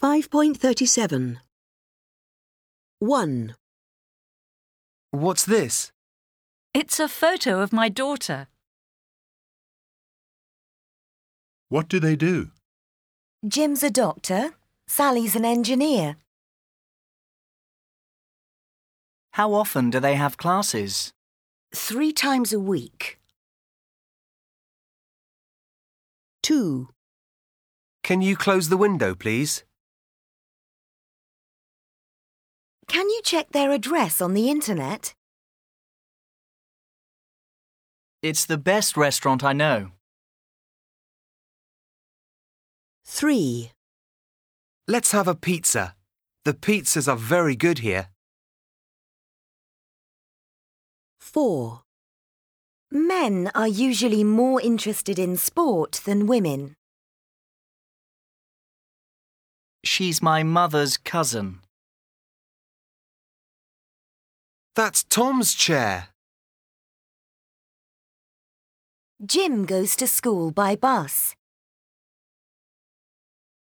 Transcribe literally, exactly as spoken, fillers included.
five point thirty-seven. one. What's this? It's a photo of my daughter. What do they do? Jim's a doctor. Sally's an engineer. How often do they have classes? Three times a week. two. Can you close the window, please? Can you check their address on the internet? It's the best restaurant I know. three. Let's have a pizza. The pizzas are very good here. four. Men are usually more interested in sport than women. She's my mother's cousin. That's Tom's chair. Jim goes to school by bus.